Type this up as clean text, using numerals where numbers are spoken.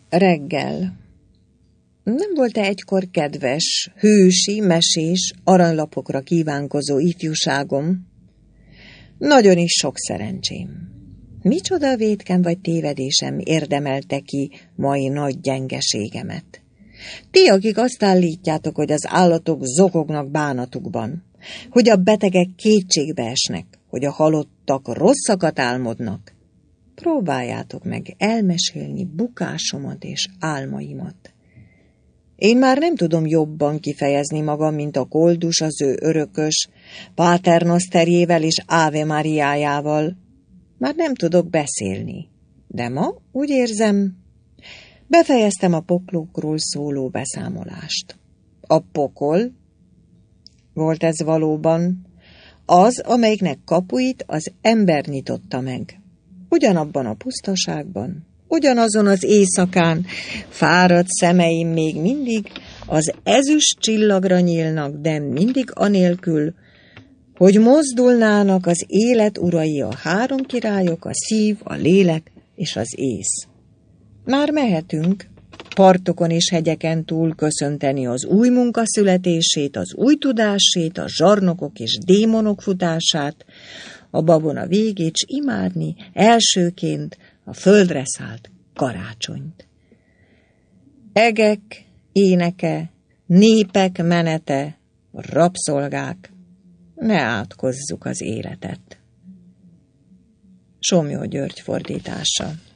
Reggel. Nem volt-e egykor kedves, hősi, mesés, aranylapokra kívánkozó ifjúságom? Nagyon is sok szerencsém. Micsoda vétkem vagy tévedésem érdemelte ki mai nagy gyengeségemet? Ti, akik azt állítjátok, hogy az állatok zokognak bánatukban, hogy a betegek kétségbe esnek, hogy a halottak rosszakat álmodnak, próbáljátok meg elmesélni bukásomat és álmaimat. Én már nem tudom jobban kifejezni magam, mint a koldus az ő örökös Paternoszterjével és Ave Mariájával. Már nem tudok beszélni, de ma úgy érzem, befejeztem a poklokról szóló beszámolást. A pokol volt ez valóban, az, amelyiknek kapuit az ember nyitotta meg. Ugyanabban a pusztaságban, ugyanazon az éjszakán fáradt szemeim még mindig az ezüst csillagra nyílnak, de mindig anélkül, hogy mozdulnának az élet urai, a három királyok, a szív, a lélek és az ész. Már mehetünk, partokon és hegyeken túl köszönteni az új munka születését, az új tudásét, a zsarnokok és démonok futását, a babona végét, s imádni elsőként a földre szállt karácsonyt. Egek éneke, népek menete, rabszolgák, ne átkozzuk az életet. Somlyó György fordítása.